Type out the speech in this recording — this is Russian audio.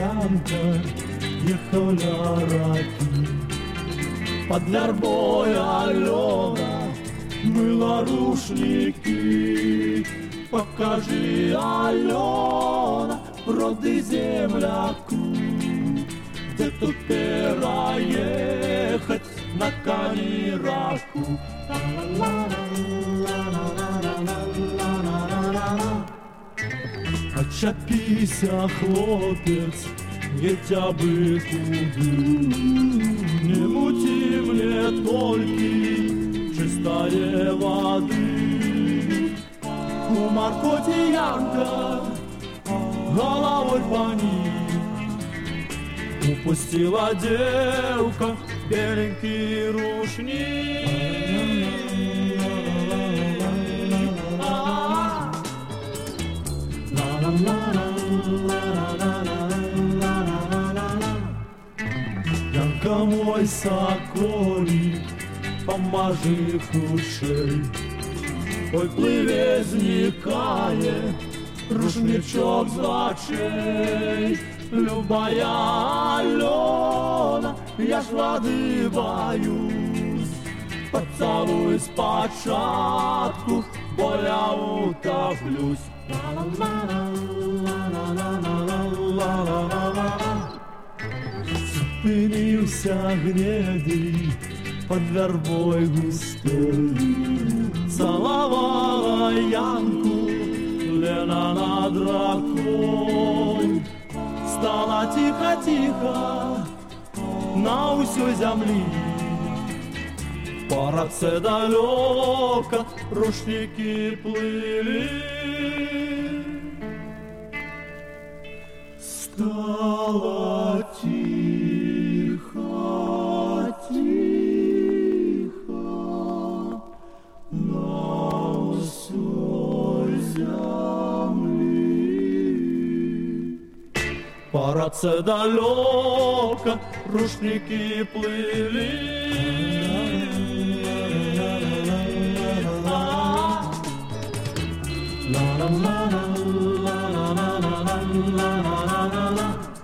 Янка ехала раки. Под вербой Алена мыла рушники. Покажи, Алена, роды земляку, где тут переехать на Канираку. Очапися, хлопец, ведя бы туды, не мути мне только чистая воды. У Маркоти Янка головой поник, упустила девка беленький рушник. Янка мой соколик, поможи худшей. Ой, пливе, зникає рушничок з очей. Любая Алена, я ж воды боюсь. Поцелуй спочатку, бо я утоплюсь. Зупинився гнедий под вербой густой. Целовала Янку Лена над ракой. Стало тихо-тихо на усю земли. По раце далеко рушники плыли. Стало тихо-тихо на усю земли. По раце далеко рушники плыли. La la la la la la la la la la la la.